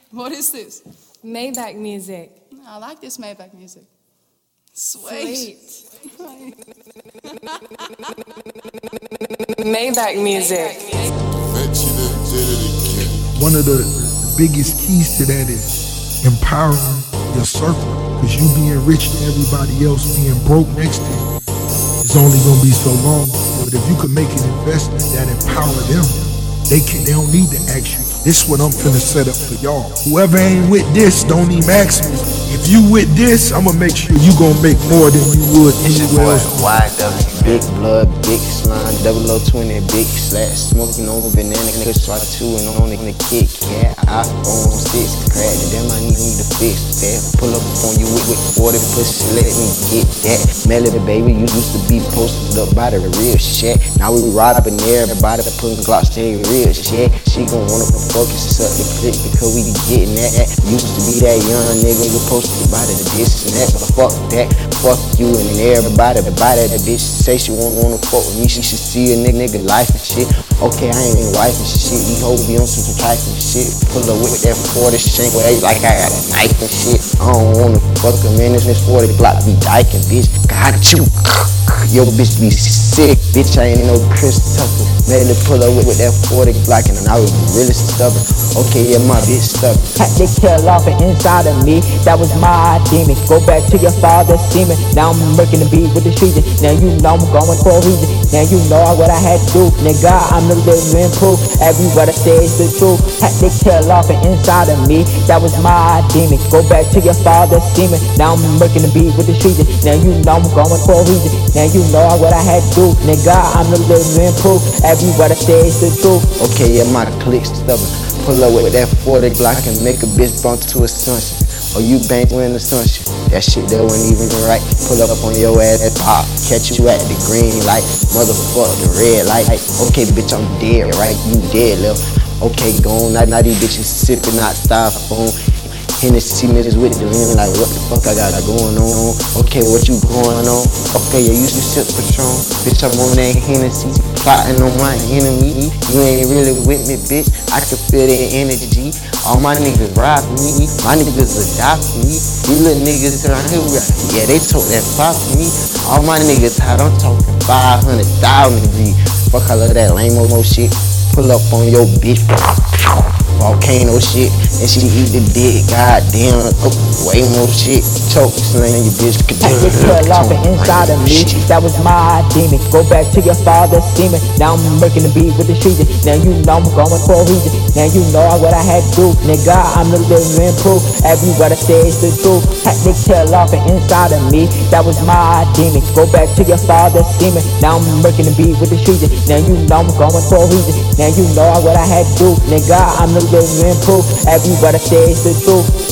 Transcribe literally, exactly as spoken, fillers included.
What is this? Maybach music. I like this Maybach music. Sweet. Sweet. Maybach music. One of the biggest keys to that is empowering your circle, because you being rich and everybody else being broke next to you is only gonna be so long. But if you could make an investment that empower them, they can they don't need to ask you. This is what I'm finna set up for y'all. Whoever ain't with this, don't even ask me. If you with this, I'ma make sure you gonna make more than you would anywhere else. Big blood, big slime, double O twenty, big slash, smoking on banana, nigga, swat two and on the kick, yeah, iPhone six, crack, damn, I need to fix that. Pull up on you with, with forty pussy, let me get that. Melly, baby, you used to be posted up by the real shit. Now we ride up in everybody putting Glocks to your real shit. She gon' wanna focus up the click because we be getting that. Used to be that young nigga, you posted by the this and that, but fuck that. Fuck you and everybody, the body that bitch say she won't wanna fuck with me. She should see a nigga, nigga life and shit. Okay, I ain't wife and shit. These hoes be on some type of shit. Pull up with that forty shank way like I got a knife and shit. I don't wanna fuck a man. This forty block be dyking, bitch. Got you. Yo, bitch be sick, bitch. I ain't no Chris Tucker. Made to pull up with, with that forty block and I was really stubborn. Okay, yeah, my bitch stubborn. Had to kill off the inside of me. That was my demon. Go back to your father's demon. Now I'm working the beat with the streets. Now you know I'm going for a reason. Now you know what I had to do. Nigga, I'm the living proof. Everywhere I say is the truth. Had to kill off the inside of me. That was my demon. Go back to your father's demon. Now I'm working the beat with the streets. Now you know I'm going for a reason. Now you know what I had to do. Nigga, I'm the living proof. Everywhere I say is the truth. Okay, yeah, my click's stubborn. Pull up with that forty block and make a bitch bump to a sunshine. Or you bang when the sunshine. That shit that wasn't even right. Pull up on your ass at pop. Catch you at the green light. Motherfucker, the red light. Okay, bitch, I'm dead, right? You dead, left. Okay, gone. Now, now these bitches sipping out styrofoam. Hennessy niggas with the lean like, what the fuck I got going on? Okay, what you going on? Okay, yeah, you should sip Patron. Bitch, I'm on that Hennessy, plotting on my enemy. You ain't really with me, bitch. I can feel the energy. All my niggas ride for me. My niggas adopt me. These little niggas around here, yeah, they talk that pop for me. All my niggas hot, I'm talking five hundred thousand degrees. Fuck all of that lame-o shit. Pull up on your bitch. Volcano shit, and she eat the dick, goddamn, oh, way more shit, choke, slam your bitch. Had to kill off the inside of me. That was my demon. Go back to your father's demon. Now I'm working the beat with the streets. Now you know I'm going for a reason. Now you know what I had to do. Nigga, I'm the living proof. Everywhere I say is the truth. Had to kill off the inside of me. That was my demon. Go back to your father's demon. Now I'm working the beat with the streets. Now you know I'm going for a reason. Now you know what I had to do. Nigga, I'm the living proof. Everywhere I say is the truth.